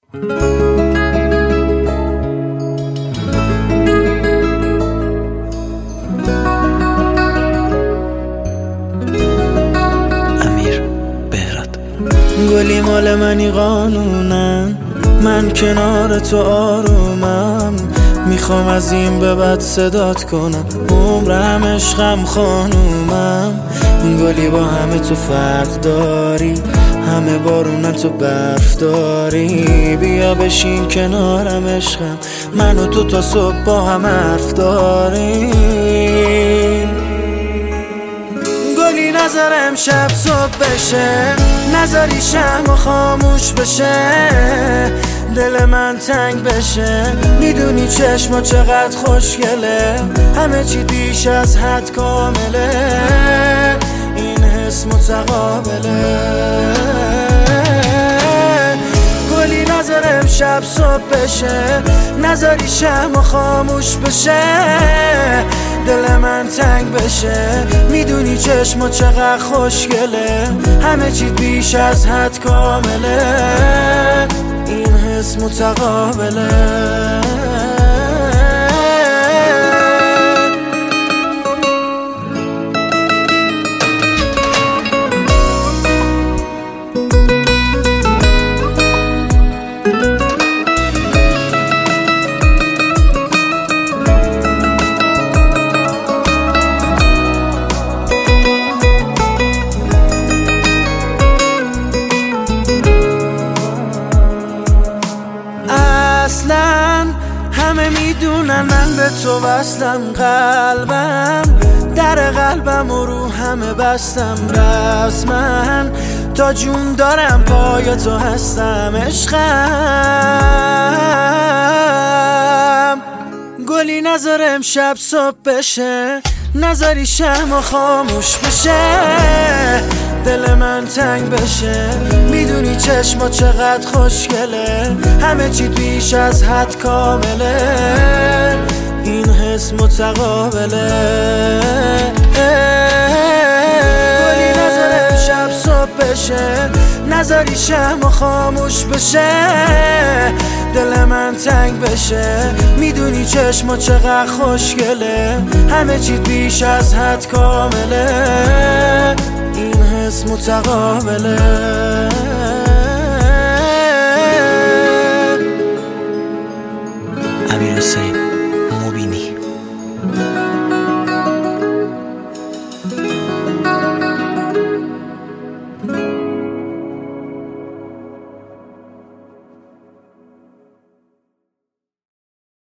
گلی مال منی قانونم، من کنار تو آرومم، میخوام از این به بعد صدات کنم، عمرم عشقم خانومم. گلی با همه تو فرق داری، همه بارونن تو برف داری، بیا بشین کنارم عشقم، من و تو تا صبح با هم حرف داریم. گلی نظر امشب صبح بشه، نظری شم و خاموش بشه، دل من تنگ بشه، میدونی چشما چقدر خوشگله، همه چی بیش از حد کامله، این حس متقابله. گلی نظر امشب صبح بشه، نظری شم و خاموش بشه، دل من تنگ بشه، میدونی چشما چقدر خوشگله، همه چی بیش از حد کامله، این حس متقابله. اصلا همه میدونن من به تو وصلم، قلبم در قلبم و رو همه بستم، رسما تا جون دارم پای تو هستم عشقم. گلی نظر امشب صبح بشه، نظری شم و خاموش بشه، دل من تنگ بشه، میدونی چشما چقدر خوشگله، همه چی بیش از حد کامله، این حس متقابله. گلی نظر امشب صبح بشه، نظری شم و خاموش بشه، دل من تنگ بشه، میدونی چشما چقدر خوشگله، همه چی بیش از حد کامله، این حس متقابله.